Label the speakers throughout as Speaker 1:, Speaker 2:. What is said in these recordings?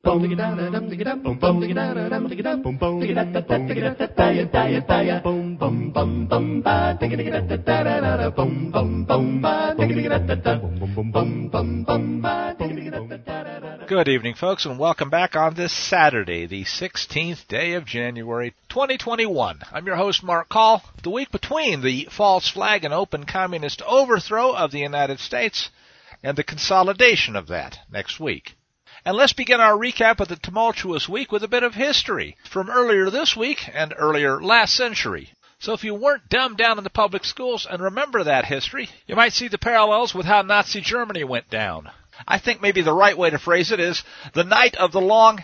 Speaker 1: Good evening, folks, and welcome back on this Saturday, the 16th day of January, 2021. I'm your host, Mark Call. The week between the false flag and open communist overthrow of the United States and the consolidation of that next week. And let's begin our recap of the tumultuous week with a bit of history from earlier this week and earlier last century. So if you weren't dumbed down in the public schools and remember that history, you might see the parallels with how Nazi Germany went down. I think maybe the right way to phrase it is the night of the long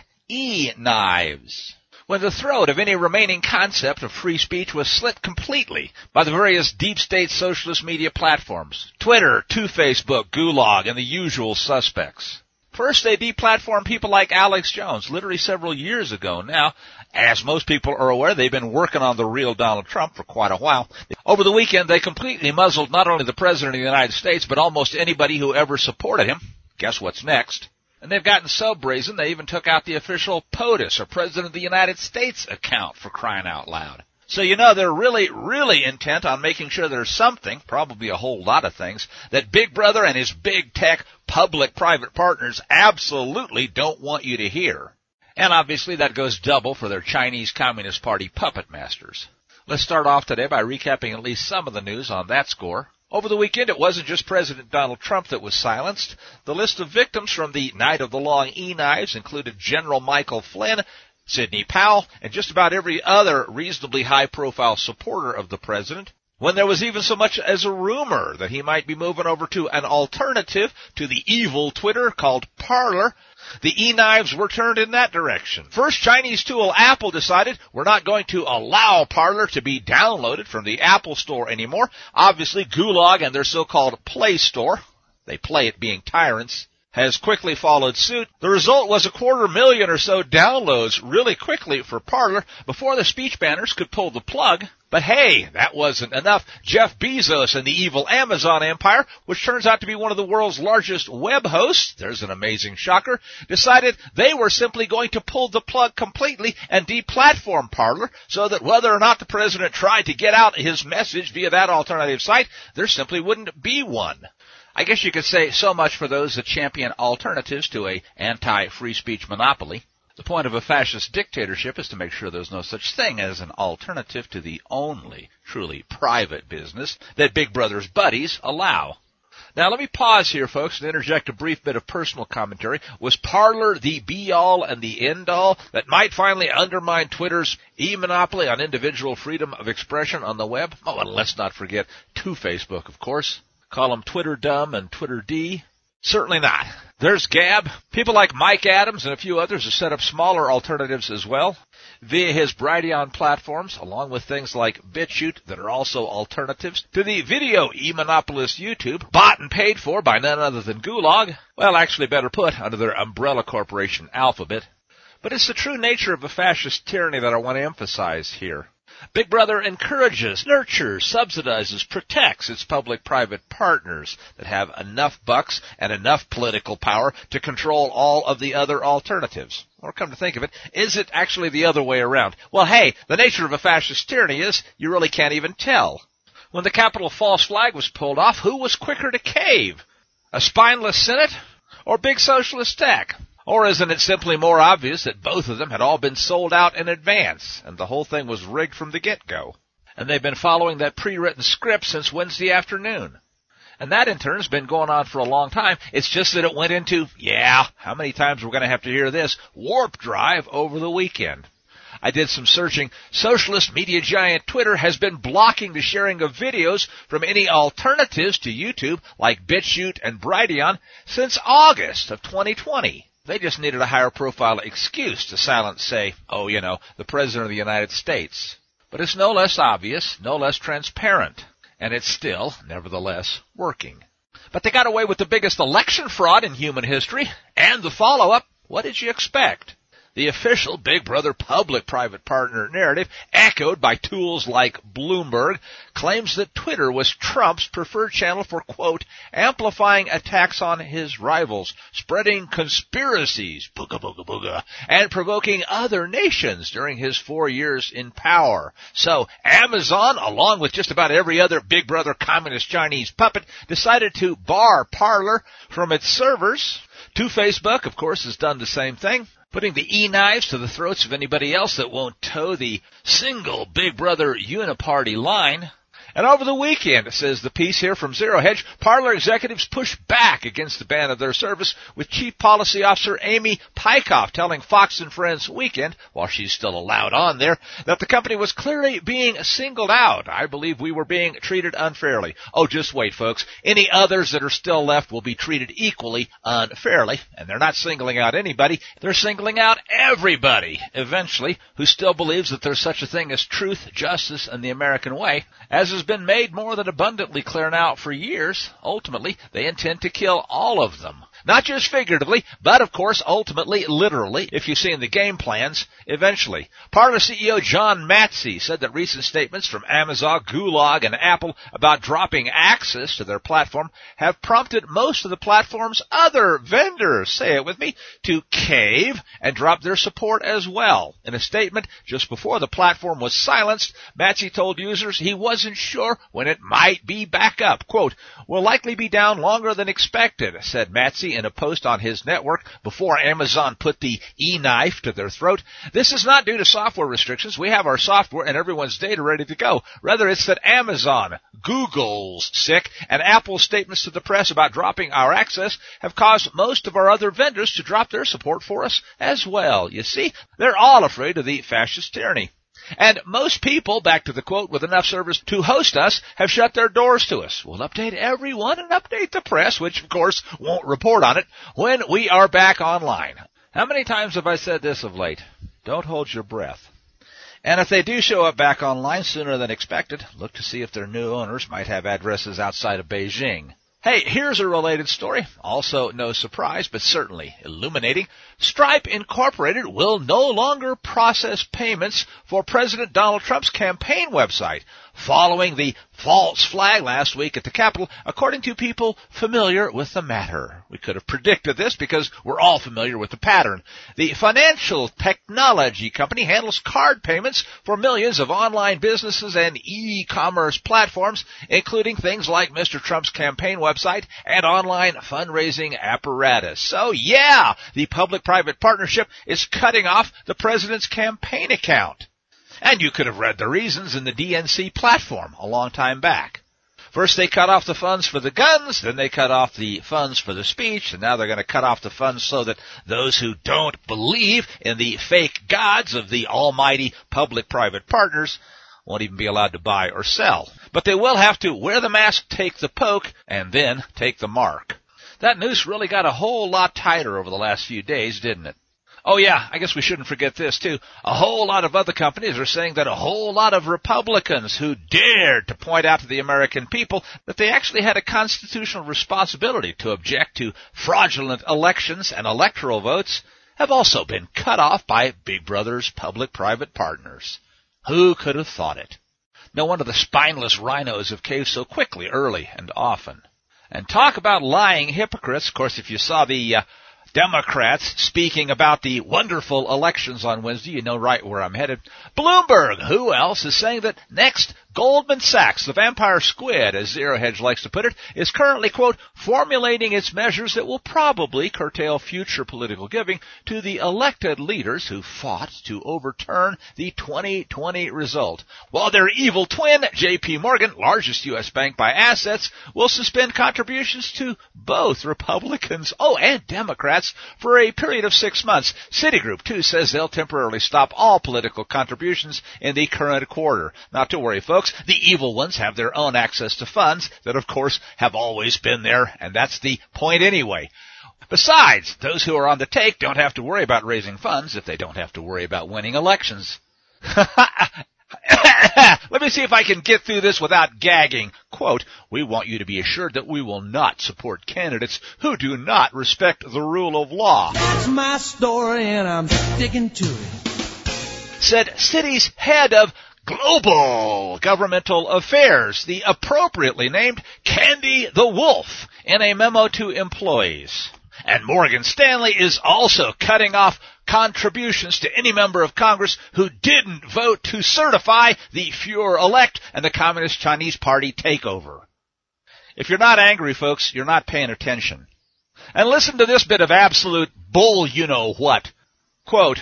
Speaker 1: E-knives, when the throat of any remaining concept of free speech was slit completely by the various deep state socialist media platforms, Twitter, Facebook, Gulag, and the usual suspects. First, they deplatformed people like Alex Jones, literally several years ago now. As most people are aware, they've been working on the real Donald Trump for quite a while. Over the weekend, they completely muzzled not only the President of the United States, but almost anybody who ever supported him. Guess what's next? And they've gotten so brazen, they even took out the official POTUS, or President of the United States account, for crying out loud. So you know they're really intent on making sure there's something, probably a whole lot of things, that Big Brother and his big tech public-private partners absolutely don't want you to hear. And obviously that goes double for their Chinese Communist Party puppet masters. Let's start off today by recapping at least some of the news on that score. Over the weekend, it wasn't just President Donald Trump that was silenced. The list of victims from the night of the long E-knives included General Michael Flynn, Sidney Powell, and just about every other reasonably high-profile supporter of the president, when there was even so much as a rumor that he might be moving over to an alternative to the evil Twitter called Parler. The E-knives were turned in that direction. First, Chinese tool Apple decided we're not going to allow Parler to be downloaded from the Apple Store anymore. Obviously, Gulag and their so-called Play Store, they play at being tyrants, has quickly followed suit. The result was 250,000 or so downloads really quickly for Parler before the speech banners could pull the plug. But hey, that wasn't enough. Jeff Bezos and the evil Amazon empire, which turns out to be one of the world's largest web hosts, there's an amazing shocker, decided they were simply going to pull the plug completely and deplatform Parler so that whether or not the president tried to get out his message via that alternative site, there simply wouldn't be one. I guess you could say so much for those that champion alternatives to a anti-free speech monopoly. The point of a fascist dictatorship is to make sure there's no such thing as an alternative to the only truly private business that Big Brother's buddies allow. Now let me pause here, folks, and interject a brief bit of personal commentary. Was Parler the be-all and the end-all that might finally undermine Twitter's e-monopoly on individual freedom of expression on the web? Oh, and let's not forget Facebook, of course. Call them Twitter dumb and Twitter D? Certainly not. There's Gab. People like Mike Adams and a few others have set up smaller alternatives as well via his Brighteon platforms, along with things like BitChute that are also alternatives to the video e-monopolist YouTube, bought and paid for by none other than Gulag. Well, actually better put, under their umbrella corporation Alphabet. But it's the true nature of a fascist tyranny that I want to emphasize here. Big Brother encourages, nurtures, subsidizes, protects its public-private partners that have enough bucks and enough political power to control all of the other alternatives. Or come to think of it, is it actually the other way around? Well, hey, the nature of a fascist tyranny is you really can't even tell. When the Capitol false flag was pulled off, who was quicker to cave? A spineless Senate or big socialist tech? Or isn't it simply more obvious that both of them had all been sold out in advance, and the whole thing was rigged from the get-go? And they've been following that pre-written script since Wednesday afternoon. And that, in turn, has been going on for a long time. It's just that it went into, how many times we're going to have to hear this, warp drive over the weekend. I did some searching. Socialist media giant Twitter has been blocking the sharing of videos from any alternatives to YouTube, like BitChute and Brighteon, since August of 2020. They just needed a higher profile excuse to silence, say, the President of the United States. But it's no less obvious, no less transparent, and it's still, nevertheless, working. But they got away with the biggest election fraud in human history, and the follow-up, what did you expect? The official Big Brother public-private partner narrative, echoed by tools like Bloomberg, claims that Twitter was Trump's preferred channel for, quote, amplifying attacks on his rivals, spreading conspiracies, booga booga booga, and provoking other nations during his 4 years in power. So Amazon, along with just about every other Big Brother communist Chinese puppet, decided to bar Parler from its servers. Facebook, of course, has done the same thing, putting the e-knives to the throats of anybody else that won't toe the single Big Brother uniparty line. And over the weekend, says the piece here from Zero Hedge, Parler executives pushed back against the ban of their service, with Chief Policy Officer Amy Pykoff telling Fox and Friends Weekend, while she's still allowed on there, that the company was clearly being singled out. I believe we were being treated unfairly. Oh, just wait, folks. Any others that are still left will be treated equally unfairly. And they're not singling out anybody. They're singling out everybody, eventually, who still believes that there's such a thing as truth, justice, and the American way. As has been made more than abundantly clear now for years, ultimately, they intend to kill all of them. Not just figuratively, but of course, ultimately, literally, if you've seen the game plans, eventually. Parler CEO John Matsy said that recent statements from Amazon, Gulag, and Apple about dropping access to their platform have prompted most of the platform's other vendors, say it with me, to cave and drop their support as well. In a statement just before the platform was silenced, Matsy told users he wasn't sure when it might be back up. Quote, "Will likely be down longer than expected," said Matsy in a post on his network before Amazon put the e-knife to their throat. "This is not due to software restrictions. We have our software and everyone's data ready to go. Rather, it's that Amazon, Google's sick, and Apple's statements to the press about dropping our access have caused most of our other vendors to drop their support for us as well." You see, they're all afraid of the fascist tyranny. And most people, back to the quote, with enough servers to host us, have shut their doors to us. We'll update everyone and update the press, which of course won't report on it, when we are back online. How many times have I said this of late? Don't hold your breath. And if they do show up back online sooner than expected, look to see if their new owners might have addresses outside of Beijing. Hey, here's a related story. Also no surprise, but certainly illuminating. Stripe Incorporated will no longer process payments for President Donald Trump's campaign website, following the false flag last week at the Capitol, according to people familiar with the matter. We could have predicted this because we're all familiar with the pattern. The financial technology company handles card payments for millions of online businesses and e-commerce platforms, including things like Mr. Trump's campaign website and online fundraising apparatus. So yeah, the public-private partnership is cutting off the president's campaign account. And you could have read the reasons in the DNC platform a long time back. First they cut off the funds for the guns, then they cut off the funds for the speech, and now they're going to cut off the funds so that those who don't believe in the fake gods of the almighty public-private partners won't even be allowed to buy or sell. But they will have to wear the mask, take the poke, and then take the mark. That noose really got a whole lot tighter over the last few days, didn't it? Oh yeah, I guess we shouldn't forget this too. A whole lot of other companies are saying that a whole lot of Republicans who dared to point out to the American people that they actually had a constitutional responsibility to object to fraudulent elections and electoral votes have also been cut off by Big Brother's public-private partners. Who could have thought it? No wonder the spineless rhinos have caved so quickly, early, and often. And talk about lying hypocrites. Of course, if you saw the Democrats speaking about the wonderful elections on Wednesday, you know right where I'm headed. Bloomberg, who else, is saying that next Goldman Sachs, the vampire squid, as Zero Hedge likes to put it, is currently, quote, formulating its measures that will probably curtail future political giving to the elected leaders who fought to overturn the 2020 result. While their evil twin, J.P. Morgan, largest U.S. bank by assets, will suspend contributions to both Republicans, and Democrats for a period of 6 months. Citigroup, too, says they'll temporarily stop all political contributions in the current quarter. Not to worry, folks. The evil ones have their own access to funds that, of course, have always been there, and that's the point anyway. Besides, those who are on the take don't have to worry about raising funds if they don't have to worry about winning elections. Let me see if I can get through this without gagging. Quote, we want you to be assured that we will not support candidates who do not respect the rule of law.
Speaker 2: That's my story and I'm sticking to it.
Speaker 1: Said city's head of Global Governmental Affairs, the appropriately named Candy the Wolf, in a memo to employees. And Morgan Stanley is also cutting off contributions to any member of Congress who didn't vote to certify the Führer-elect and the Communist Chinese Party takeover. If you're not angry, folks, you're not paying attention. And listen to this bit of absolute bull you-know-what. Quote,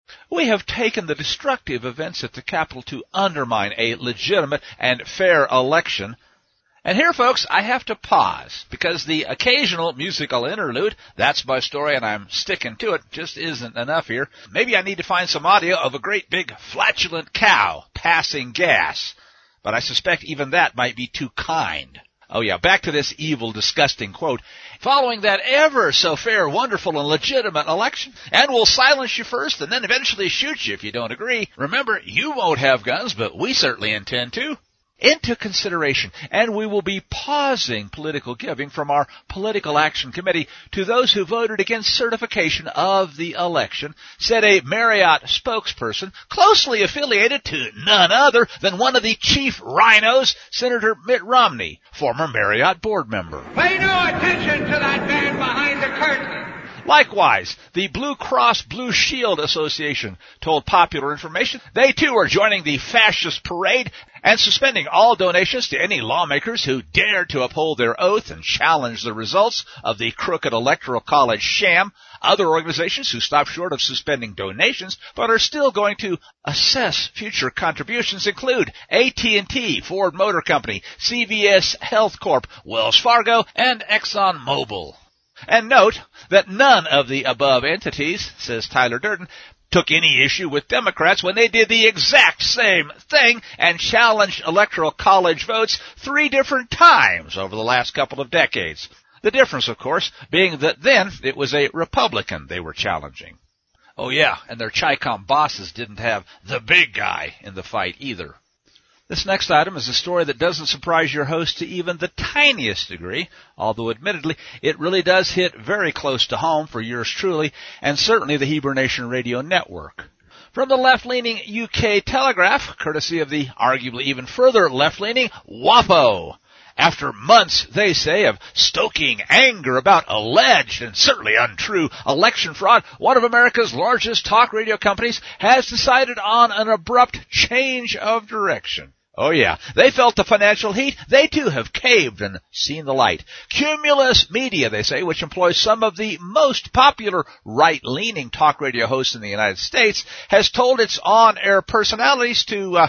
Speaker 1: we have taken the destructive events at the Capitol to undermine a legitimate and fair election. And here, folks, I have to pause, because the occasional musical interlude, that's my story and I'm sticking to it, just isn't enough here. Maybe I need to find some audio of a great big flatulent cow passing gas. But I suspect even that might be too kind. Oh yeah, back to this evil, disgusting quote. Following that ever so fair, wonderful, and legitimate election, and we'll silence you first and then eventually shoot you if you don't agree. Remember, you won't have guns, but we certainly intend to. Into consideration, and we will be pausing political giving from our Political Action Committee to those who voted against certification of the election, said a Marriott spokesperson closely affiliated to none other than one of the chief rhinos, Senator Mitt Romney, former Marriott board member.
Speaker 3: Pay no attention to that man behind the curtain.
Speaker 1: Likewise, the Blue Cross Blue Shield Association told Popular Information they too are joining the fascist parade and suspending all donations to any lawmakers who dare to uphold their oath and challenge the results of the crooked Electoral College sham. Other organizations who stop short of suspending donations but are still going to assess future contributions include AT&T, Ford Motor Company, CVS Health Corp, Wells Fargo, and ExxonMobil. And note that none of the above entities, says Tyler Durden, took any issue with Democrats when they did the exact same thing and challenged Electoral College votes 3 different times over the last couple of decades. The difference, of course, being that then it was a Republican they were challenging. Oh yeah, and their Chi-Com bosses didn't have the big guy in the fight either. This next item is a story that doesn't surprise your host to even the tiniest degree, although admittedly it really does hit very close to home for yours truly, and certainly the Hebrew Nation Radio Network. From the left-leaning UK Telegraph, courtesy of the arguably even further left-leaning WAPO. After months, they say, of stoking anger about alleged and certainly untrue election fraud, one of America's largest talk radio companies has decided on an abrupt change of direction. Oh yeah, they felt the financial heat. They too have caved and seen the light. Cumulus Media, they say, which employs some of the most popular right-leaning talk radio hosts in the United States, has told its on-air personalities to,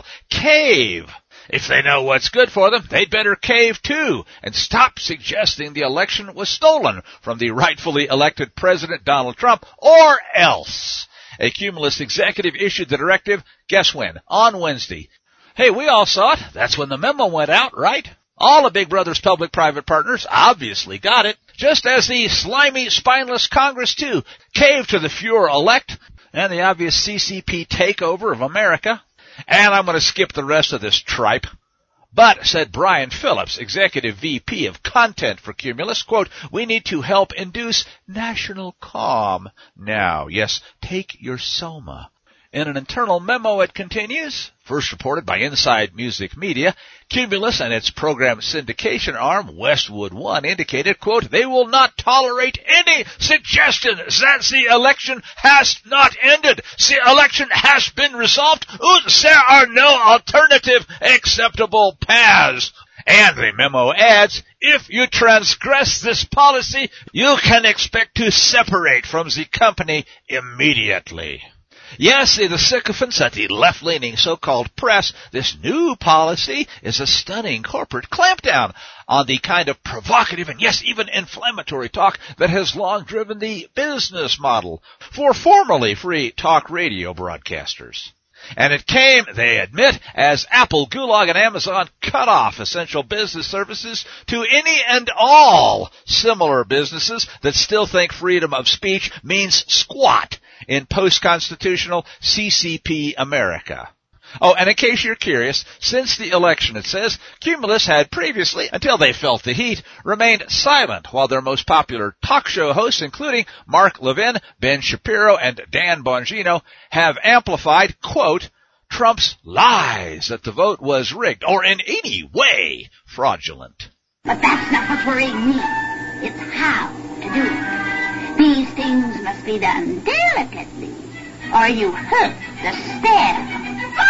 Speaker 1: cave. If they know what's good for them, they'd better cave too and stop suggesting the election was stolen from the rightfully elected President Donald Trump, or else. A Cumulus executive issued the directive, guess when? On Wednesday. Hey, we all saw it. That's when the memo went out, right? All of Big Brother's public-private partners obviously got it, just as the slimy, spineless Congress, too, caved to the Führer-elect and the obvious CCP takeover of America. And I'm going to skip the rest of this tripe. But, said Brian Phillips, Executive VP of Content for Cumulus, quote, we need to help induce national calm now. Yes, take your Soma. In an internal memo, it continues, first reported by Inside Music Media, Cumulus and its program syndication arm, Westwood One, indicated, quote, they will not tolerate any suggestion that the election has not ended. The election has been resolved. There are no alternative acceptable paths. And the memo adds, if you transgress this policy, you can expect to separate from the company immediately. Yes, the sycophants at the left-leaning so-called press, this new policy is a stunning corporate clampdown on the kind of provocative and, yes, even inflammatory talk that has long driven the business model for formerly free talk radio broadcasters. And it came, they admit, as Apple, Gulag, and Amazon cut off essential business services to any and all similar businesses that still think freedom of speech means squat in post-constitutional CCP America. Oh, and in case you're curious, since the election, it says, Cumulus had previously, until they felt the heat, remained silent while their most popular talk show hosts, including Mark Levin, Ben Shapiro, and Dan Bongino, have amplified, quote, Trump's lies that the vote was rigged or in any way fraudulent.
Speaker 4: But that's not what's worrying me. It's how to do it. These things must be done delicately, or you hurt the staff.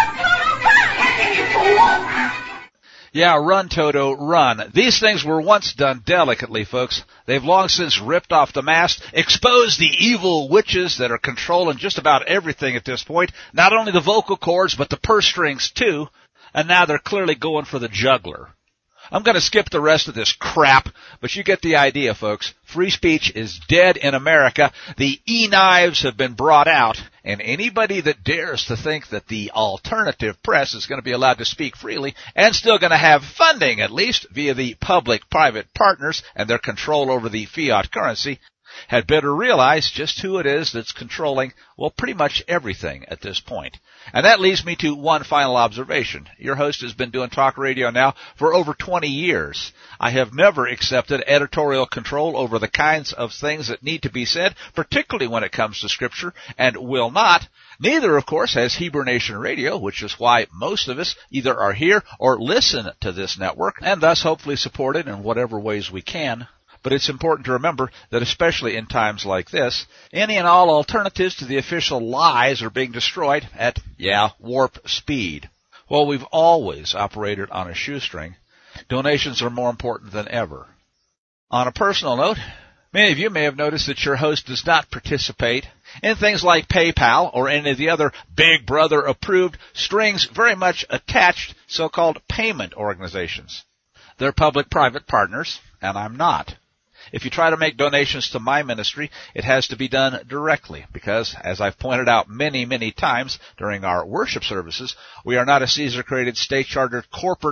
Speaker 1: Yeah, run, Toto, run. These things were once done delicately, folks. They've long since ripped off the mask, exposed the evil witches that are controlling just about everything at this point, not only the vocal cords, but the purse strings, too. And now they're clearly going for the juggler. I'm going to skip the rest of this crap, but you get the idea, folks. Free speech is dead in America. The e-knives have been brought out, and anybody that dares to think that the alternative press is going to be allowed to speak freely and still going to have funding, at least, via the public-private partners and their control over the fiat currency, had better realize just who it is that's controlling, well, pretty much everything at this point. And that leads me to one final observation. Your host has been doing talk radio now for over 20 years. I have never accepted editorial control over the kinds of things that need to be said, particularly when it comes to Scripture, and will not. Neither, of course, has Hebrew Nation Radio, which is why most of us either are here or listen to this network, and thus hopefully support it in whatever ways we can. But it's important to remember that especially in times like this, any and all alternatives to the official lies are being destroyed at, warp speed. Well, we've always operated on a shoestring. Donations are more important than ever. On a personal note, many of you may have noticed that your host does not participate in things like PayPal or any of the other Big Brother approved strings very much attached so-called payment organizations. They're public-private partners, and I'm not. If you try to make donations to my ministry, it has to be done directly because, as I've pointed out many, many times during our worship services, we are not a Caesar-created, state-chartered, corporate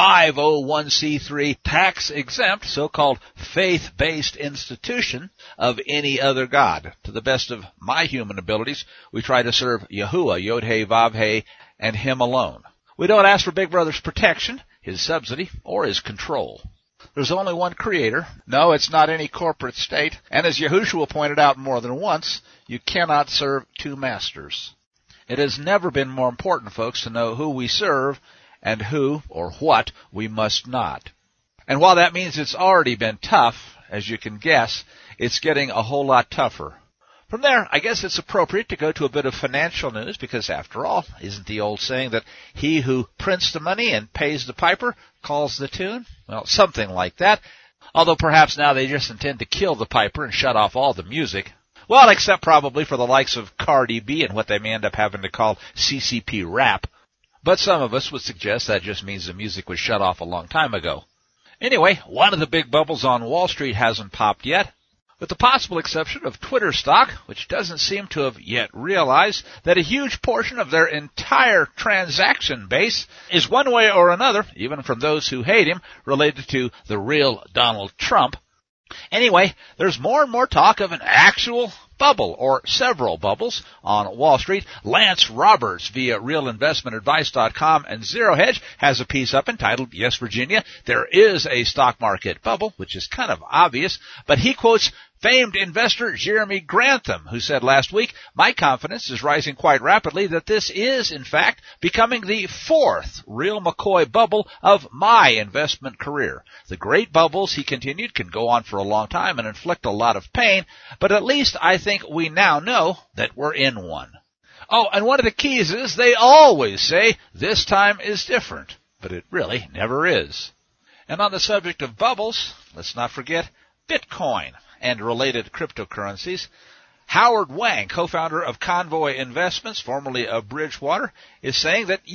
Speaker 1: 501c3 tax-exempt, so-called faith-based institution of any other god. To the best of my human abilities, we try to serve Yahuwah, Yod-Heh, Vav-Heh, and Him alone. We don't ask for Big Brother's protection, his subsidy, or his control. There's only one creator. No, it's not any corporate state. And as Yahushua pointed out more than once, you cannot serve two masters. It has never been more important, folks, to know who we serve and who or what we must not. And while that means it's already been tough, as you can guess, it's getting a whole lot tougher. From there, I guess it's appropriate to go to a bit of financial news because, after all, isn't the old saying that he who prints the money and pays the piper calls the tune? Well, something like that, although perhaps now they just intend to kill the piper and shut off all the music. Well, except probably for the likes of Cardi B and what they may end up having to call CCP rap. But some of us would suggest that just means the music was shut off a long time ago. Anyway, one of the big bubbles on Wall Street hasn't popped yet. With the possible exception of Twitter stock, which doesn't seem to have yet realized that a huge portion of their entire transaction base is one way or another, even from those who hate him, related to the real Donald Trump. Anyway, there's more and more talk of an actual bubble or several bubbles on Wall Street. Lance Roberts via realinvestmentadvice.com and Zero Hedge has a piece up entitled, Yes, Virginia, there is a stock market bubble, which is kind of obvious, but he quotes famed investor Jeremy Grantham, who said last week, my confidence is rising quite rapidly that this is, in fact, becoming the fourth real McCoy bubble of my investment career. The great bubbles, he continued, can go on for a long time and inflict a lot of pain, but at least I think we now know that we're in one. Oh, and one of the keys is they always say, this time is different, but it really never is. And on the subject of bubbles, let's not forget Bitcoin and related cryptocurrencies. Howard Wang, co-founder of Convoy Investments, formerly of Bridgewater, is saying that,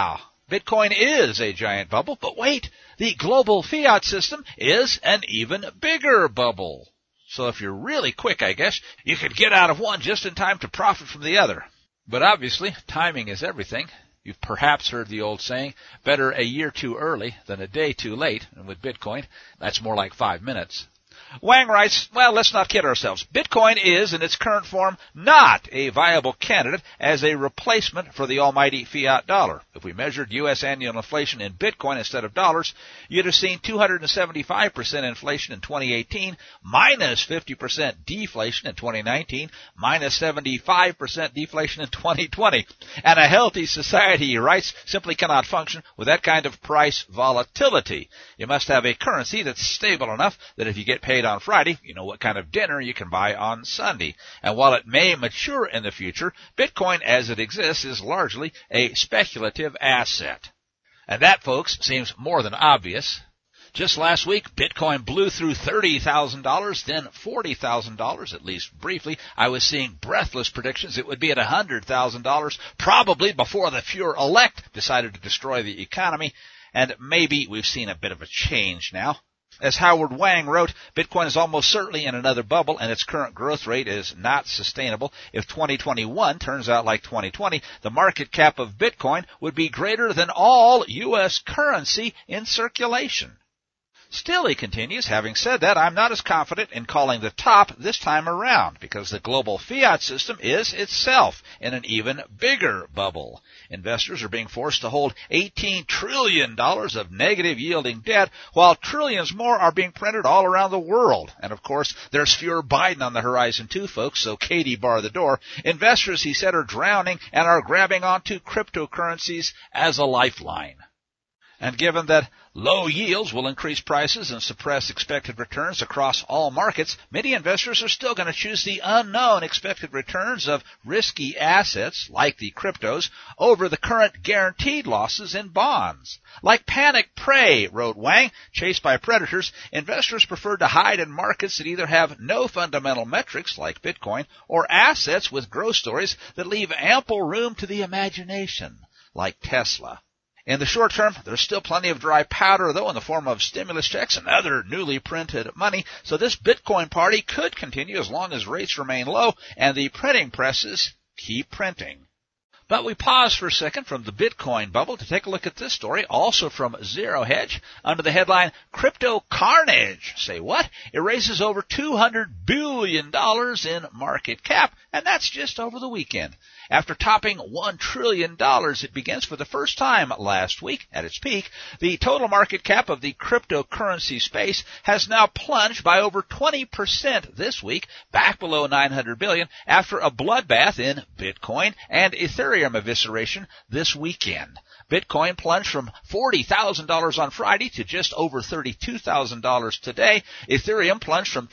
Speaker 1: Bitcoin is a giant bubble, but wait, the global fiat system is an even bigger bubble. So if you're really quick, I guess, you could get out of one just in time to profit from the other. But obviously, timing is everything. You've perhaps heard the old saying, better a year too early than a day too late. And with Bitcoin, that's more like 5 minutes. Wang writes, well, let's not kid ourselves. Bitcoin is, in its current form, not a viable candidate as a replacement for the almighty fiat dollar. If we measured U.S. annual inflation in Bitcoin instead of dollars, you'd have seen 275% inflation in 2018, minus 50% deflation in 2019, minus 75% deflation in 2020. And a healthy society, he writes, simply cannot function with that kind of price volatility. You must have a currency that's stable enough that if you get paid on Friday, you know what kind of dinner you can buy on Sunday. And while it may mature in the future, Bitcoin as it exists is largely a speculative asset. And that, folks, seems more than obvious. Just last week, Bitcoin blew through $30,000, then $40,000, at least briefly. I was seeing breathless predictions it would be at $100,000, probably before the Fuhrer-elect decided to destroy the economy. And maybe we've seen a bit of a change now. As Howard Wang wrote, Bitcoin is almost certainly in another bubble, and its current growth rate is not sustainable. If 2021 turns out like 2020, the market cap of Bitcoin would be greater than all U.S. currency in circulation. Still, he continues, having said that, I'm not as confident in calling the top this time around, because the global fiat system is itself in an even bigger bubble. Investors are being forced to hold $18 trillion of negative yielding debt, while trillions more are being printed all around the world. And of course, there's fewer Biden on the horizon too, folks, so Katie bar the door. Investors, he said, are drowning and are grabbing onto cryptocurrencies as a lifeline. And given that low yields will increase prices and suppress expected returns across all markets, many investors are still going to choose the unknown expected returns of risky assets, like the cryptos, over the current guaranteed losses in bonds. Like panic prey, wrote Wang, chased by predators, investors prefer to hide in markets that either have no fundamental metrics, like Bitcoin, or assets with growth stories that leave ample room to the imagination, like Tesla. In the short term, there's still plenty of dry powder, though, in the form of stimulus checks and other newly printed money, so this Bitcoin party could continue as long as rates remain low and the printing presses keep printing. But we pause for a second from the Bitcoin bubble to take a look at this story, also from Zero Hedge, under the headline, Crypto Carnage. Say what? It raises over $200 billion in market cap, and that's just over the weekend. After topping $1 trillion, it begins for the first time last week at its peak. The total market cap of the cryptocurrency space has now plunged by over 20% this week, back below $900 billion, after a bloodbath in Bitcoin and Ethereum evisceration this weekend. Bitcoin plunged from $40,000 on Friday to just over $32,000 today. Ethereum plunged from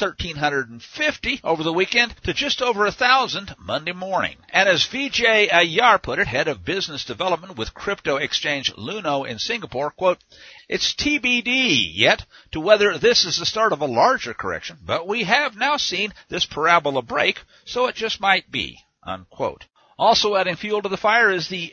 Speaker 1: $1,350 over the weekend to just over $1,000 Monday morning. And as Vijay Ayar put it, head of business development with crypto exchange Luno in Singapore, quote, it's TBD yet to whether this is the start of a larger correction, but we have now seen this parabola break, so it just might be, unquote. Also adding fuel to the fire is the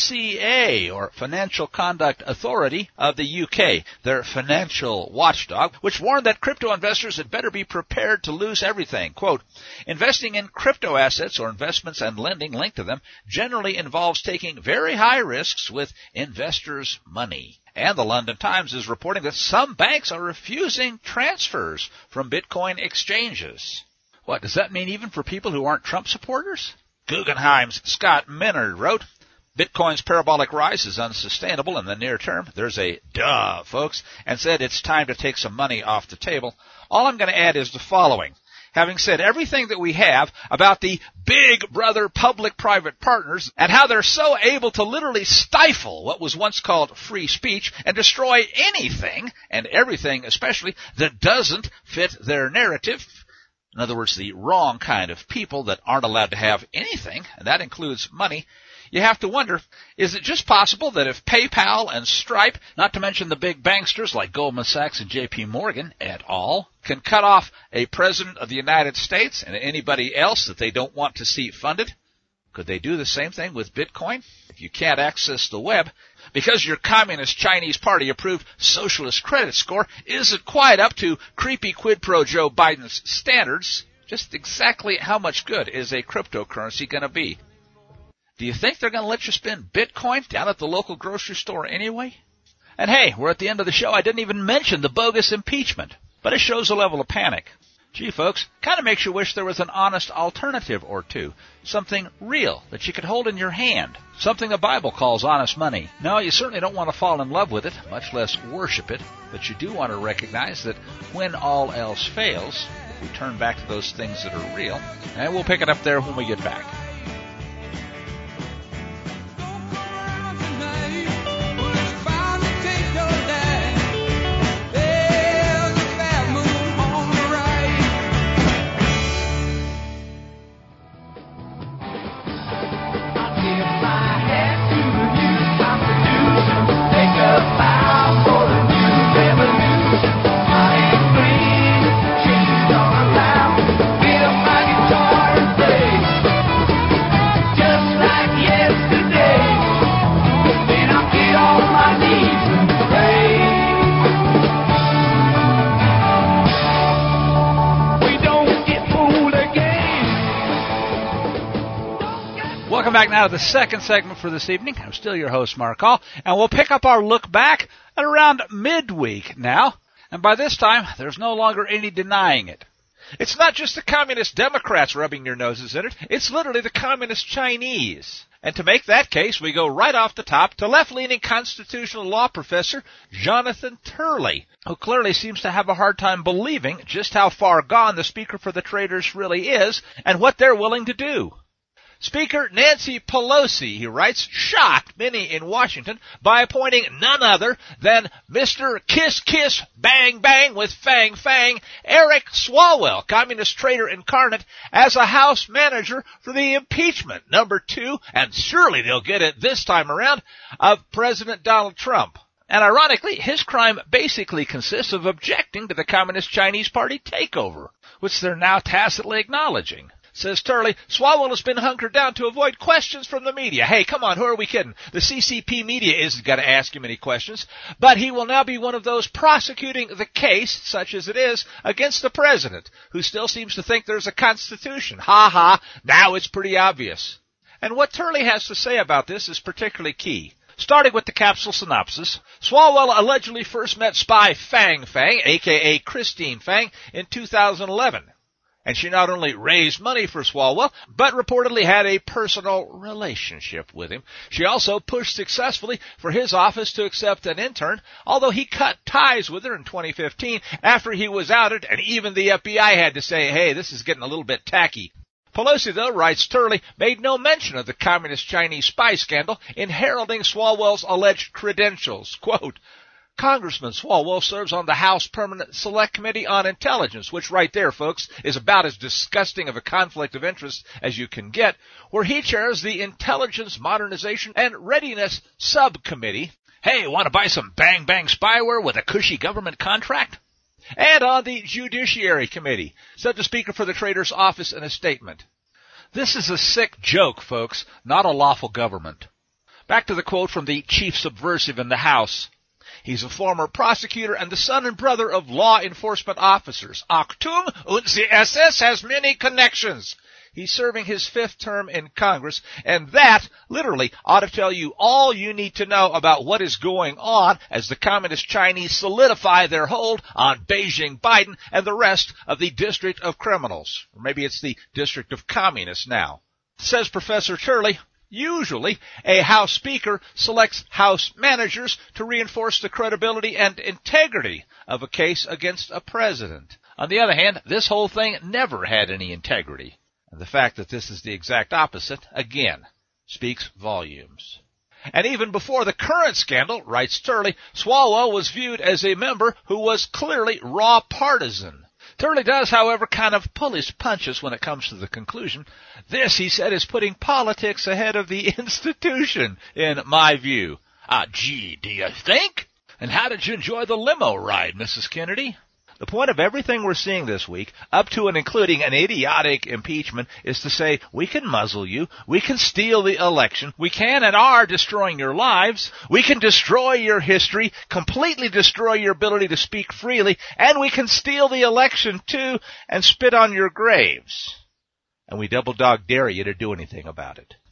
Speaker 1: FCA, or Financial Conduct Authority of the UK, their financial watchdog, which warned that crypto investors had better be prepared to lose everything. Quote, investing in crypto assets or investments and lending linked to them generally involves taking very high risks with investors' money. And the London Times is reporting that some banks are refusing transfers from Bitcoin exchanges. What, does that mean even for people who aren't Trump supporters? Guggenheim's Scott Minerd wrote, Bitcoin's parabolic rise is unsustainable in the near term. There's a duh, folks, and said it's time to take some money off the table. All I'm going to add is the following. Having said everything that we have about the big brother public-private partners and how they're so able to literally stifle what was once called free speech and destroy anything and everything, especially, that doesn't fit their narrative, in other words, the wrong kind of people that aren't allowed to have anything, and that includes money, you have to wonder, is it just possible that if PayPal and Stripe, not to mention the big banksters like Goldman Sachs and J.P. Morgan et al., can cut off a president of the United States and anybody else that they don't want to see funded, could they do the same thing with Bitcoin? If you can't access the web, because your communist Chinese party-approved socialist credit score isn't quite up to creepy quid pro Joe Biden's standards, just exactly how much good is a cryptocurrency going to be? Do you think they're going to let you spend Bitcoin down at the local grocery store anyway? And hey, we're at the end of the show. I didn't even mention the bogus impeachment. but it shows a level of panic. Gee, folks, kind of makes you wish there was an honest alternative or two. Something real that you could hold in your hand. Something the Bible calls honest money. No, you certainly don't want to fall in love with it, much less worship it. But you do want to recognize that when all else fails, we turn back to those things that are real. And we'll pick it up there when we get back. Welcome back now to the second segment for this evening. I'm still your host, Mark Hall, and we'll pick up our look back at around midweek now. And by this time, there's no longer any denying it. It's not just the communist Democrats rubbing their noses in it. It's literally the communist Chinese. And to make that case, we go right off the top to left-leaning constitutional law professor Jonathan Turley, who clearly seems to have a hard time believing just how far gone the Speaker for the Traitors really is and what they're willing to do. Speaker Nancy Pelosi, he writes, shocked many in Washington by appointing none other than Mr. Kiss Kiss Bang Bang with Fang Fang, Eric Swalwell, communist traitor incarnate, as a House manager for the impeachment, number 2, and surely they'll get it this time around, of President Donald Trump. And ironically, his crime basically consists of objecting to the Communist Chinese Party takeover, which they're now tacitly acknowledging. Says Turley, Swalwell has been hunkered down to avoid questions from the media. Hey, come on, who are we kidding? The CCP media isn't going to ask him any questions, but he will now be one of those prosecuting the case, such as it is, against the president, who still seems to think there's a constitution. Ha ha, now it's pretty obvious. And what Turley has to say about this is particularly key. Starting with the capsule synopsis, Swalwell allegedly first met spy Fang Fang, a.k.a. Christine Fang, in 2011. And she not only raised money for Swalwell, but reportedly had a personal relationship with him. She also pushed successfully for his office to accept an intern, although he cut ties with her in 2015 after he was outed, and even the FBI had to say, hey, this is getting a little bit tacky. Pelosi, though, writes Turley, made no mention of the Communist Chinese spy scandal in heralding Swalwell's alleged credentials. Quote, Congressman Swalwell serves on the House Permanent Select Committee on Intelligence, which right there, folks, is about as disgusting of a conflict of interest as you can get, where he chairs the Intelligence Modernization and Readiness Subcommittee. Hey, want to buy some bang-bang spyware with a cushy government contract? And on the Judiciary Committee, said the Speaker for the Traitors' office in a statement. This is a sick joke, folks, not a lawful government. Back to the quote from the chief subversive in the House. He's a former prosecutor and the son and brother of law enforcement officers. Achtung, und the SS has many connections. He's serving his 5th term in Congress, and that, literally, ought to tell you all you need to know about what is going on as the Communist Chinese solidify their hold on Beijing Biden and the rest of the District of Criminals. Or maybe it's the District of Communists now. Says Professor Turley, usually, a House Speaker selects House managers to reinforce the credibility and integrity of a case against a president. On the other hand, this whole thing never had any integrity. And the fact that this is the exact opposite, again, speaks volumes. And even before the current scandal, writes Turley, Swalwell was viewed as a member who was clearly raw partisan. Turley does, however, kind of pull his punches when it comes to the conclusion. This, he said, is putting politics ahead of the institution, in my view. Gee, do you think? And how did you enjoy the limo ride, Mrs. Kennedy? The point of everything we're seeing this week, up to and including an idiotic impeachment, is to say, we can muzzle you, we can steal the election, we can and are destroying your lives, we can destroy your history, completely destroy your ability to speak freely, and we can steal the election too, and spit on your graves. And we double dog dare you to do anything about it.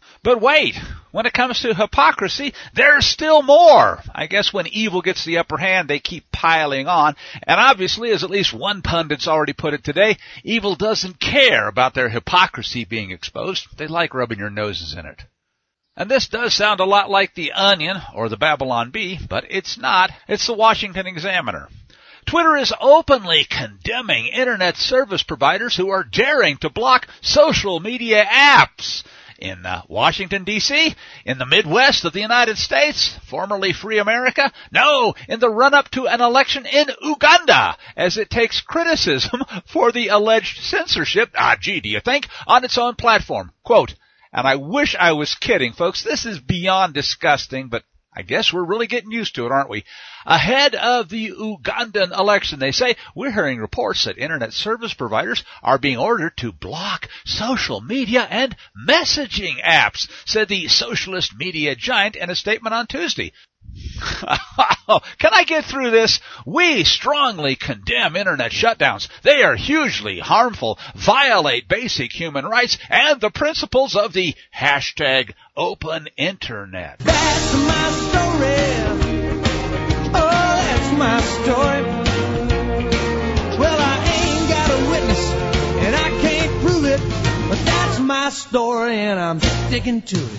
Speaker 1: But wait, when it comes to hypocrisy, there's still more. I guess when evil gets the upper hand, they keep piling on. And obviously, as at least one pundit's already put it today, evil doesn't care about their hypocrisy being exposed. They like rubbing your noses in it. And this does sound a lot like The Onion or the Babylon Bee, but it's not. It's the Washington Examiner. Twitter is openly condemning internet service providers who are daring to block social media apps. In Washington, D.C., in the Midwest of the United States, formerly Free America, no, in the run-up to an election in Uganda, as it takes criticism for the alleged censorship, do you think, on its own platform. Quote, and I wish I was kidding, folks, this is beyond disgusting, but I guess we're really getting used to it, aren't we? Ahead of the Ugandan election, they say, we're hearing reports that internet service providers are being ordered to block social media and messaging apps, said the socialist media giant in a statement on Tuesday. Can I get through this? We strongly condemn internet shutdowns. They are hugely harmful, violate basic human rights, and the principles of the hashtag open internet.
Speaker 2: That's my story. Oh, that's my story. Well, I ain't got a witness, and I can't prove it, but that's my story, and I'm sticking to it.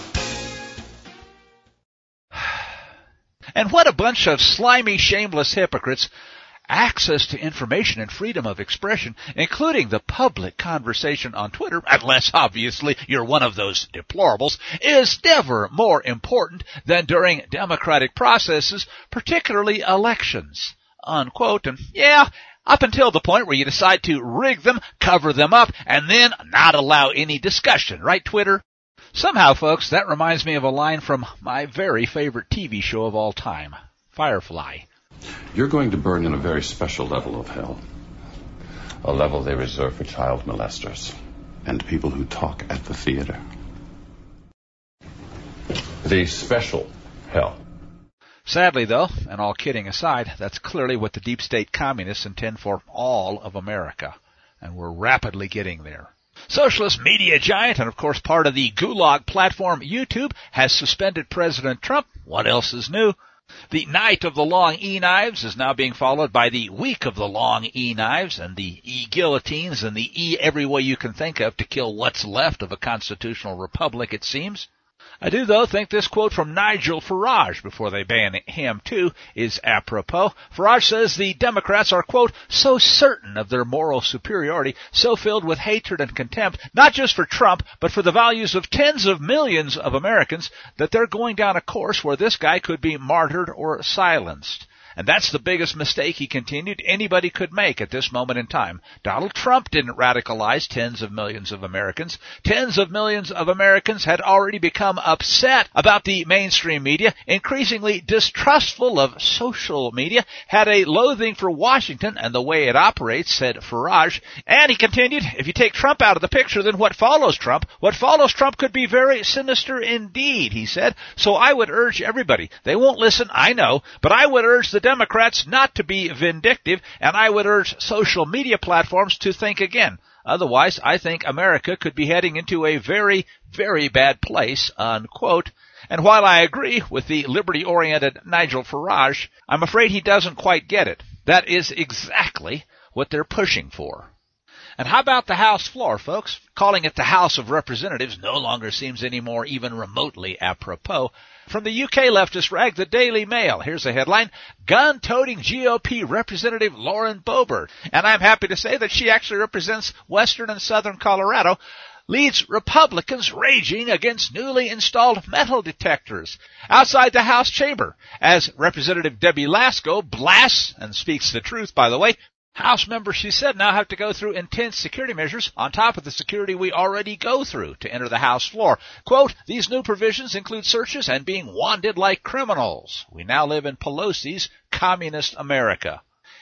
Speaker 1: And what a bunch of slimy, shameless hypocrites. Access to information and freedom of expression, including the public conversation on Twitter, unless obviously you're one of those deplorables, is never more important than during democratic processes, particularly elections. Unquote. And yeah, up until the point where you decide to rig them, cover them up, and then not allow any discussion, right, Twitter? Somehow, folks, that reminds me of a line from my very favorite TV show of all time, Firefly.
Speaker 5: You're going to burn in a very special level of hell. A level they reserve for child molesters and people who talk at the theater. The special hell.
Speaker 1: Sadly, though, and all kidding aside, that's clearly what the deep state communists intend for all of America. And we're rapidly getting there. Socialist media giant and, of course, part of the Gulag platform YouTube has suspended President Trump. What else is new? The night of the long E-knives is now being followed by the week of the long E-knives and the E-guillotines and the E every way you can think of to kill what's left of a constitutional republic, it seems. I do, though, think this quote from Nigel Farage, before they ban him, too, is apropos. Farage says the Democrats are, quote, so certain of their moral superiority, so filled with hatred and contempt, not just for Trump, but for the values of tens of millions of Americans, that they're going down a course where this guy could be martyred or silenced. And that's the biggest mistake, he continued, anybody could make at this moment in time. Donald Trump didn't radicalize tens of millions of Americans. Tens of millions of Americans had already become upset about the mainstream media, increasingly distrustful of social media, had a loathing for Washington and the way it operates, said Farage. And he continued, if you take Trump out of the picture, then what follows Trump? What follows Trump could be very sinister indeed, he said. So I would urge everybody, they won't listen, I know, but I would urge the Democrats not to be vindictive, and I would urge social media platforms to think again. Otherwise, I think America could be heading into a very, very bad place, unquote. And while I agree with the liberty-oriented Nigel Farage, I'm afraid he doesn't quite get it. That is exactly what they're pushing for. And how about the House floor, folks? Calling it the House of Representatives no longer seems any more even remotely apropos. From the UK leftist rag, the Daily Mail, here's a headline, gun-toting GOP Representative Lauren Boebert. And I'm happy to say that she actually represents western and southern Colorado, leads Republicans raging against newly installed metal detectors outside the House chamber. As Representative Debbie Lasko blasts, and speaks the truth, by the way, House members, she said, now have to go through intense security measures on top of the security we already go through to enter the House floor. Quote, these new provisions include searches and being wanted like criminals. We now live in Pelosi's communist America.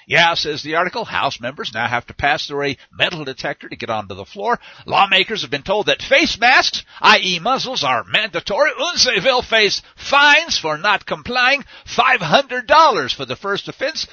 Speaker 1: Yeah, says the article, House members now have to pass through a metal detector to get onto the floor. Lawmakers have been told that face masks, i.e. muzzles, are mandatory. They will face fines for not complying, $500 for the first offense,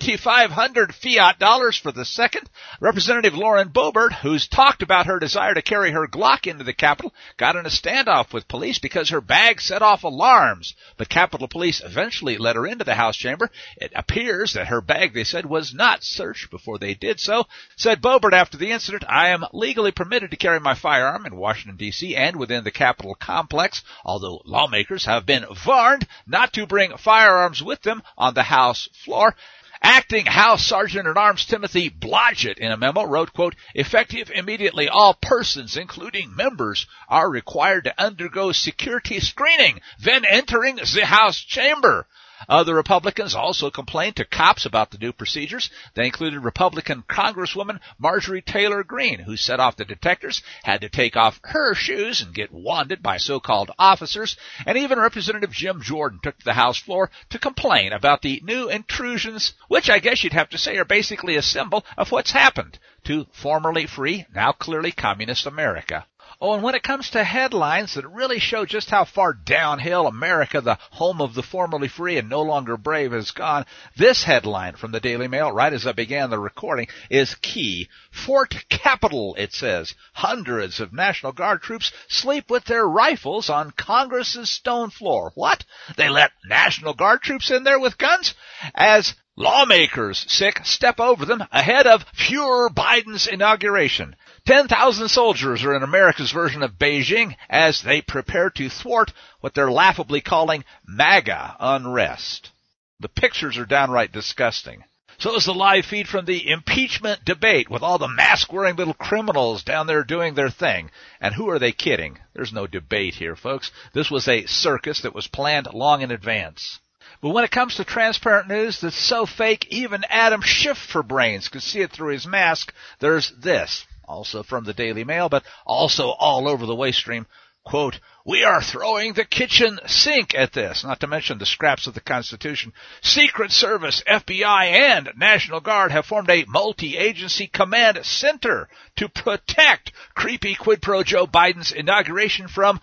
Speaker 1: $2,500 fiat dollars for the second. Representative Lauren Boebert, who's talked about her desire to carry her Glock into the Capitol, got in a standoff with police because her bag set off alarms. But Capitol Police eventually let her into the House chamber. It appears that her bag, they said, was not searched before they did so. Said Boebert after the incident, I am legally permitted to carry my firearm in Washington, D.C. and within the Capitol complex, although lawmakers have been warned not to bring firearms with them on the House floor. Acting House Sergeant-at-Arms Timothy Blodgett in a memo wrote, quote, effective immediately, all persons, including members, are required to undergo security screening when entering the House chamber. Other Republicans also complained to cops about the new procedures. They included Republican Congresswoman Marjorie Taylor Greene, who set off the detectors, had to take off her shoes and get wanded by so-called officers, and even Representative Jim Jordan took to the House floor to complain about the new intrusions, which I guess you'd have to say are basically a symbol of what's happened to formerly free, now clearly communist America. Oh, and when it comes to headlines that really show just how far downhill America, the home of the formerly free and no longer brave, has gone, this headline from the Daily Mail, right as I began the recording, is key. Fort Capitol, it says. Hundreds of National Guard troops sleep with their rifles on Congress's stone floor. What? They let National Guard troops in there with guns? As lawmakers, step over them ahead of Fuhrer Biden's inauguration. 10,000 soldiers are in America's version of Beijing as they prepare to thwart what they're laughably calling MAGA unrest. The pictures are downright disgusting. So is the live feed from the impeachment debate with all the mask-wearing little criminals down there doing their thing. And who are they kidding? There's no debate here, folks. This was a circus that was planned long in advance. But when it comes to transparent news that's so fake, even Adam Schiff for brains could see it through his mask, there's this. Also from the Daily Mail, but also all over the waste stream. Quote, we are throwing the kitchen sink at this, not to mention the scraps of the Constitution. Secret Service, FBI, and National Guard have formed a multi-agency command center to protect creepy quid pro Joe Biden's inauguration from,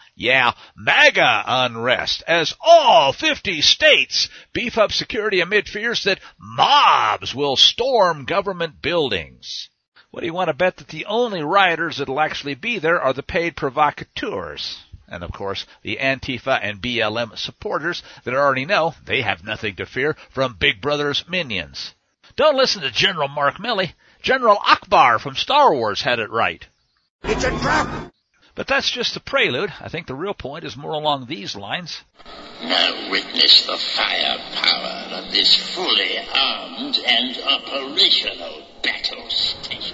Speaker 1: MAGA unrest, as all 50 states beef up security amid fears that mobs will storm government buildings. What do you want to bet that the only rioters that will actually be there are the paid provocateurs? And, of course, the Antifa and BLM supporters that already know they have nothing to fear from Big Brother's minions. Don't listen to General Mark Milley. General Akbar from Star Wars had it right.
Speaker 2: It's a trap!
Speaker 1: But that's just the prelude. I think the real point is more along these lines.
Speaker 6: Now witness the firepower of this fully armed and operational battle station.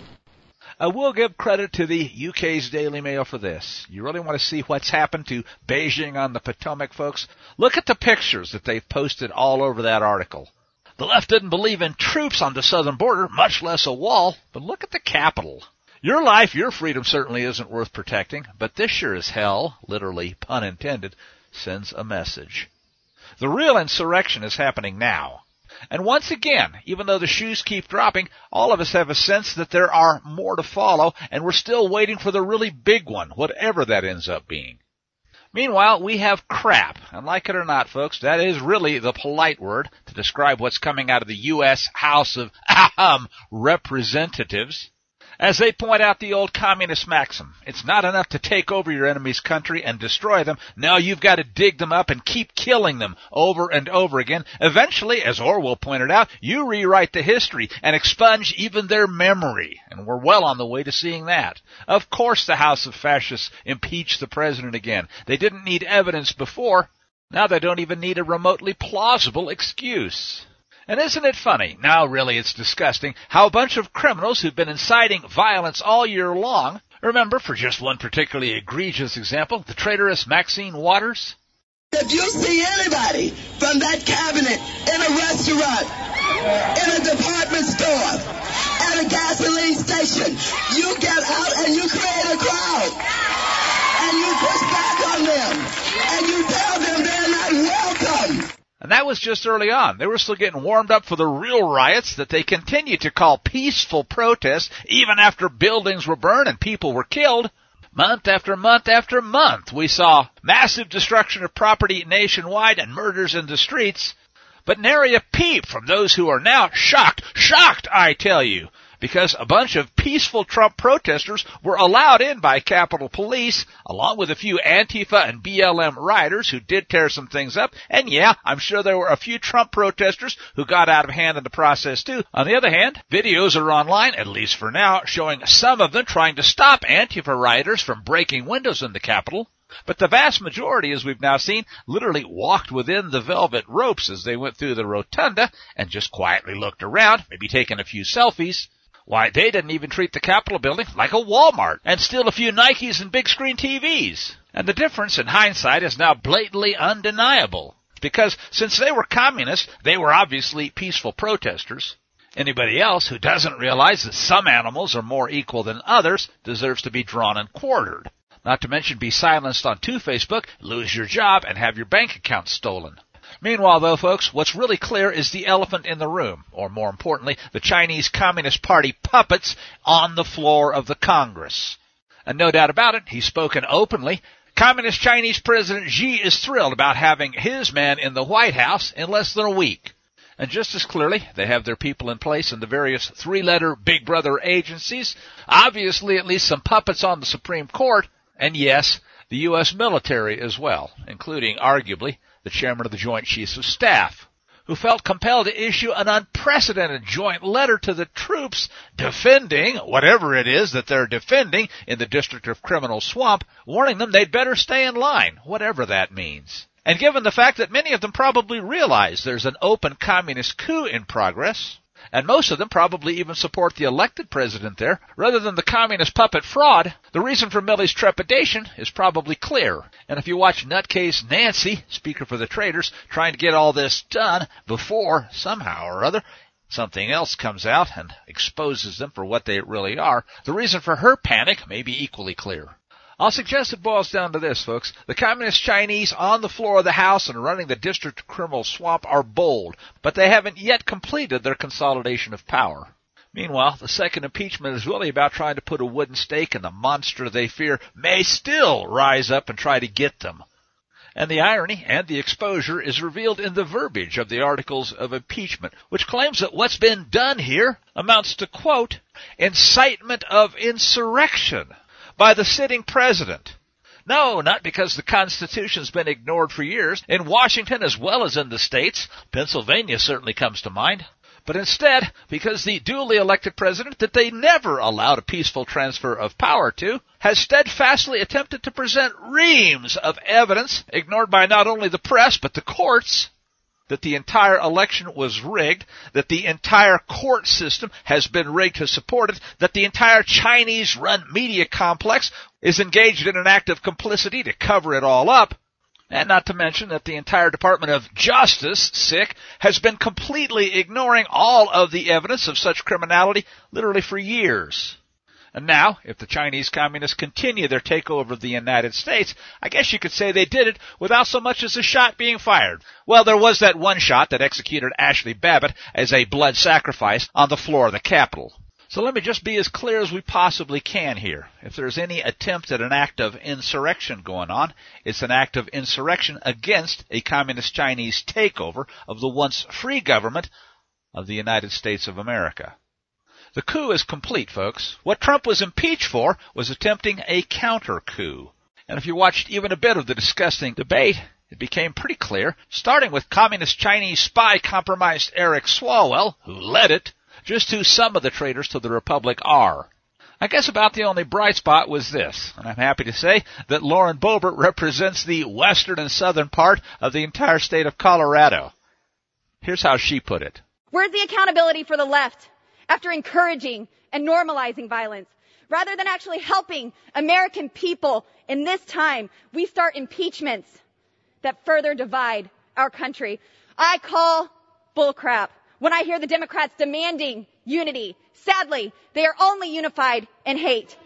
Speaker 1: I will give credit to the UK's Daily Mail for this. You really want to see what's happened to Beijing on the Potomac, folks? Look at the pictures that they've posted all over that article. The left didn't believe in troops on the southern border, much less a wall, but look at the Capitol. Your life, your freedom certainly isn't worth protecting, but this sure as hell, literally, pun intended, sends a message. The real insurrection is happening now. And once again, even though the shoes keep dropping, all of us have a sense that there are more to follow, and we're still waiting for the really big one, whatever that ends up being. Meanwhile, we have crap, and like it or not, folks, that is really the polite word to describe what's coming out of the U.S. House of Representatives. As they point out the old communist maxim, it's not enough to take over your enemy's country and destroy them. No, you've got to dig them up and keep killing them over and over again. Eventually, as Orwell pointed out, you rewrite the history and expunge even their memory. And we're well on the way to seeing that. Of course the House of Fascists impeached the president again. They didn't need evidence before. Now they don't even need a remotely plausible excuse. And isn't it funny, now really it's disgusting, how a bunch of criminals who've been inciting violence all year long, remember, for just one particularly egregious example, the traitorous Maxine Waters?
Speaker 7: If you see anybody from that cabinet in a restaurant, in a department store, at a gasoline station, you get out and you create a crowd. And you push back on them. And you tell them they're not welcome.
Speaker 1: And that was just early on. They were still getting warmed up for the real riots that they continue to call peaceful protests, even after buildings were burned and people were killed. Month after month after month, we saw massive destruction of property nationwide and murders in the streets. But nary a peep from those who are now shocked, I tell you, because a bunch of peaceful Trump protesters were allowed in by Capitol Police, along with a few Antifa and BLM rioters who did tear some things up. And yeah, I'm sure there were a few Trump protesters who got out of hand in the process too. On the other hand, videos are online, at least for now, showing some of them trying to stop Antifa rioters from breaking windows in the Capitol. But the vast majority, as we've now seen, literally walked within the velvet ropes as they went through the rotunda and just quietly looked around, maybe taking a few selfies. Why, they didn't even treat the Capitol building like a Walmart and steal a few Nikes and big screen TVs. And the difference in hindsight is now blatantly undeniable. Because since they were communists, they were obviously peaceful protesters. Anybody else who doesn't realize that some animals are more equal than others deserves to be drawn and quartered. Not to mention be silenced on Facebook, lose your job, and have your bank account stolen. Meanwhile, though, folks, what's really clear is the elephant in the room, or more importantly, the Chinese Communist Party puppets on the floor of the Congress. And no doubt about it, he's spoken openly. Communist Chinese President Xi is thrilled about having his man in the White House in less than a week. And just as clearly, they have their people in place in the various three-letter Big Brother agencies, obviously at least some puppets on the Supreme Court, and yes, the U.S. military as well, including, arguably, the chairman of the Joint Chiefs of Staff, who felt compelled to issue an unprecedented joint letter to the troops defending whatever it is that they're defending in the District of Criminal Swamp, warning them they'd better stay in line, whatever that means. And given the fact that many of them probably realize there's an open communist coup in progress, and most of them probably even support the elected president there, rather than the communist puppet fraud, the reason for Milley's trepidation is probably clear. And if you watch nutcase Nancy, Speaker for the Traitors, trying to get all this done before, somehow or other, something else comes out and exposes them for what they really are, the reason for her panic may be equally clear. I'll suggest it boils down to this, folks. The Communist Chinese on the floor of the House and running the District of Criminal Swamp are bold, but they haven't yet completed their consolidation of power. Meanwhile, the second impeachment is really about trying to put a wooden stake in the monster they fear may still rise up and try to get them. And the irony and the exposure is revealed in the verbiage of the articles of impeachment, which claims that what's been done here amounts to, quote, incitement of insurrection by the sitting president. No, not because the Constitution's been ignored for years, in Washington as well as in the states. Pennsylvania certainly comes to mind. But instead, because the duly elected president that they never allowed a peaceful transfer of power to, has steadfastly attempted to present reams of evidence, ignored by not only the press but the courts, that the entire election was rigged, that the entire court system has been rigged to support it, that the entire Chinese-run media complex is engaged in an act of complicity to cover it all up, and not to mention that the entire Department of Justice, has been completely ignoring all of the evidence of such criminality literally for years. And now, if the Chinese Communists continue their takeover of the United States, I guess you could say they did it without so much as a shot being fired. Well, there was that one shot that executed Ashley Babbitt as a blood sacrifice on the floor of the Capitol. So let me just be as clear as we possibly can here. If there's any attempt at an act of insurrection going on, it's an act of insurrection against a Communist Chinese takeover of the once free government of the United States of America. The coup is complete, folks. What Trump was impeached for was attempting a counter-coup. And if you watched even a bit of the disgusting debate, it became pretty clear, starting with Communist Chinese spy compromised Eric Swalwell, who led it, just who some of the traitors to the Republic are. I guess about the only bright spot was this, and I'm happy to say that Lauren Boebert represents the western and southern part of the entire state of Colorado. Here's how she put it.
Speaker 8: Where's the accountability for the left? After encouraging and normalizing violence, rather than actually helping American people in this time, we start impeachments that further divide our country. I call bullcrap when I hear the Democrats demanding unity. Sadly, they are only unified in hate.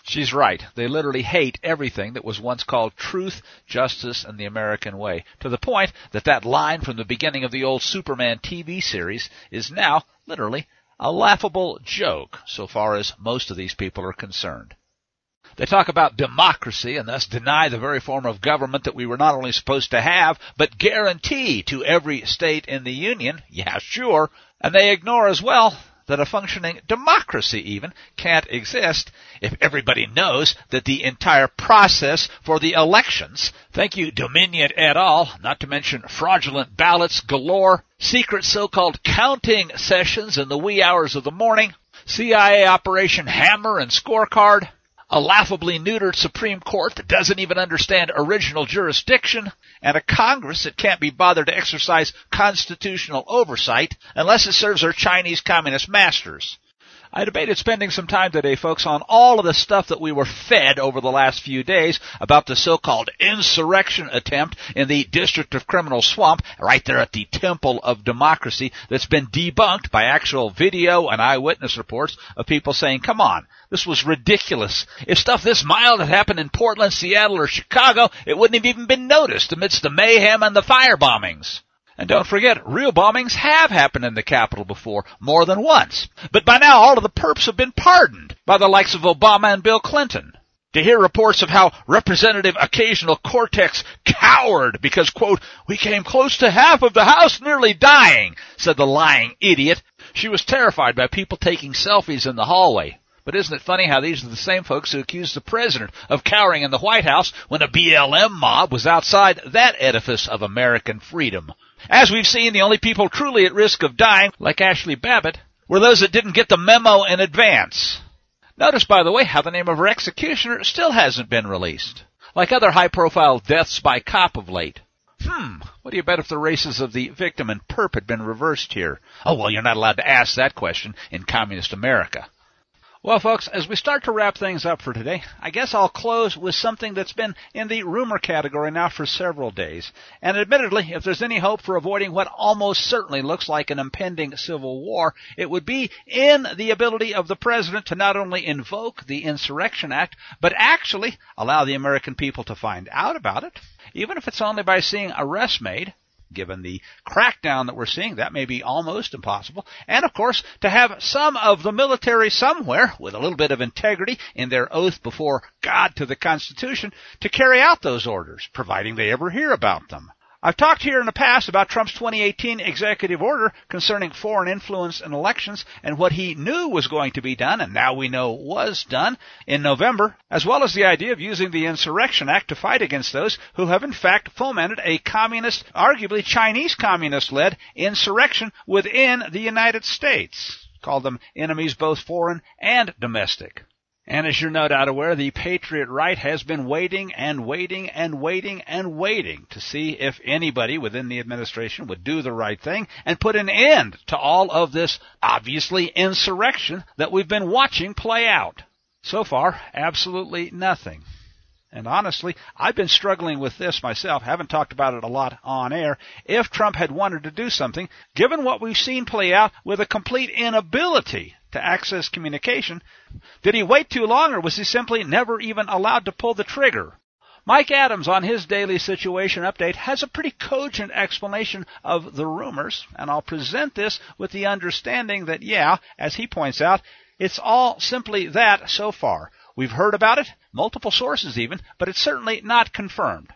Speaker 1: She's right. They literally hate everything that was once called truth, justice, and the American way, to the point that that line from the beginning of the old Superman TV series is now literally a laughable joke so far as most of these people are concerned. They talk about democracy and thus deny the very form of government that we were not only supposed to have, but guarantee to every state in the Union. Yeah, sure. And they ignore as well that a functioning democracy even can't exist if everybody knows that the entire process for the elections, thank you Dominion et al., not to mention fraudulent ballots galore, secret so-called counting sessions in the wee hours of the morning, CIA Operation Hammer and Scorecard, a laughably neutered Supreme Court that doesn't even understand original jurisdiction, and a Congress that can't be bothered to exercise constitutional oversight unless it serves our Chinese communist masters. I debated spending some time today, folks, on all of the stuff that we were fed over the last few days about the so-called insurrection attempt in the District of Criminal Swamp, right there at the Temple of Democracy, that's been debunked by actual video and eyewitness reports of people saying, come on, this was ridiculous. If stuff this mild had happened in Portland, Seattle, or Chicago, it wouldn't have even been noticed amidst the mayhem and the fire bombings. And don't forget, real bombings have happened in the Capitol before, more than once. But by now, all of the perps have been pardoned by the likes of Obama and Bill Clinton. To hear reports of how Representative Occasional Cortex cowered because, quote, we came close to half of the House nearly dying, said the lying idiot. She was terrified by people taking selfies in the hallway. But isn't it funny how these are the same folks who accused the president of cowering in the White House when a BLM mob was outside that edifice of American freedom? As we've seen, the only people truly at risk of dying, like Ashley Babbitt, were those that didn't get the memo in advance. Notice, by the way, how the name of her executioner still hasn't been released, like other high-profile deaths by cop of late. What do you bet if the races of the victim and perp had been reversed here? Oh, well, you're not allowed to ask that question in communist America. Well, folks, as we start to wrap things up for today, I guess I'll close with something that's been in the rumor category now for several days. And admittedly, if there's any hope for avoiding what almost certainly looks like an impending civil war, it would be in the ability of the president to not only invoke the Insurrection Act, but actually allow the American people to find out about it, even if it's only by seeing arrests made. Given the crackdown that we're seeing, that may be almost impossible. And, of course, to have some of the military somewhere, with a little bit of integrity in their oath before God to the Constitution, to carry out those orders, providing they ever hear about them. I've talked here in the past about Trump's 2018 executive order concerning foreign influence in elections and what he knew was going to be done, and now we know was done, in November, as well as the idea of using the Insurrection Act to fight against those who have in fact fomented a communist, arguably Chinese communist-led insurrection within the United States. Call them enemies both foreign and domestic. And as you're no doubt aware, the Patriot right has been waiting and waiting and waiting and waiting to see if anybody within the administration would do the right thing and put an end to all of this, obviously, insurrection that we've been watching play out. So far, absolutely nothing. And honestly, I've been struggling with this myself, haven't talked about it a lot on air. If Trump had wanted to do something, given what we've seen play out with a complete inability to access communication, did he wait too long, or was he simply never even allowed to pull the trigger? Mike Adams, on his daily situation update, has a pretty cogent explanation of the rumors, and I'll present this with the understanding that, yeah, as he points out, it's all simply that so far. We've heard about it, multiple sources even, but it's certainly not confirmed.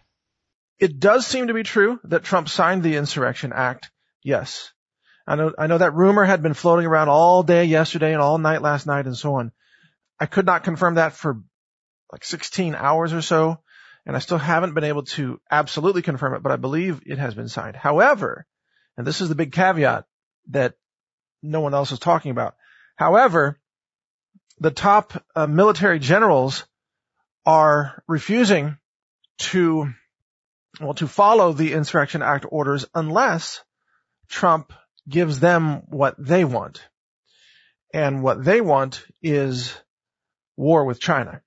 Speaker 9: It does seem to be true that Trump signed the Insurrection Act, yes. I know that rumor had been floating around all day yesterday and all night last night and so on. I could not confirm that for like 16 hours or so, and I still haven't been able to absolutely confirm it, but I believe it has been signed. However, and this is the big caveat that no one else is talking about, however, the top military generals are refusing to follow the Insurrection Act orders unless Trump gives them what they want. And what they want is war with China.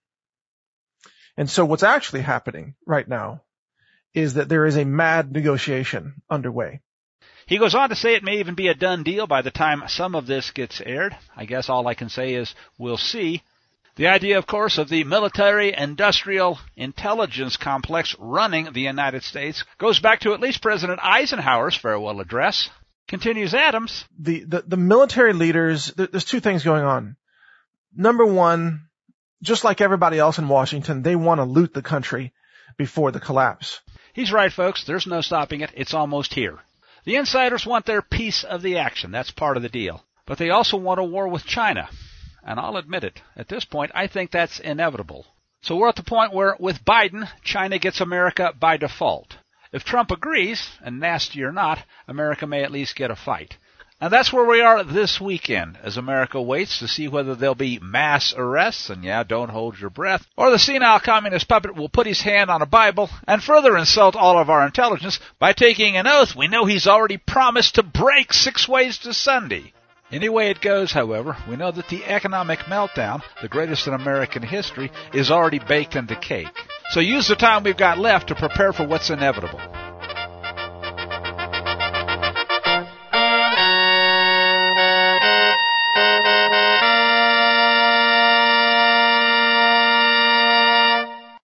Speaker 9: And so what's actually happening right now is that there is a mad negotiation underway.
Speaker 1: He goes on to say it may even be a done deal by the time some of this gets aired. I guess all I can say is we'll see. The idea, of course, of the military-industrial intelligence complex running the United States goes back to at least President Eisenhower's farewell address. Continues Adams.
Speaker 9: The military leaders, there's two things going on. Number one, just like everybody else in Washington, they want to loot the country before the collapse.
Speaker 1: He's right, folks. There's no stopping it. It's almost here. The insiders want their piece of the action. That's part of the deal. But they also want a war with China. And I'll admit it, at this point, I think that's inevitable. So we're at the point where, with Biden, China gets America by default. If Trump agrees, and nasty or not, America may at least get a fight. And that's where we are this weekend, as America waits to see whether there'll be mass arrests, and yeah, don't hold your breath, or the senile communist puppet will put his hand on a Bible and further insult all of our intelligence by taking an oath we know he's already promised to break 6 ways to Sunday. Any way it goes, however, we know that the economic meltdown, the greatest in American history, is already baked into cake. So use the time we've got left to prepare for what's inevitable.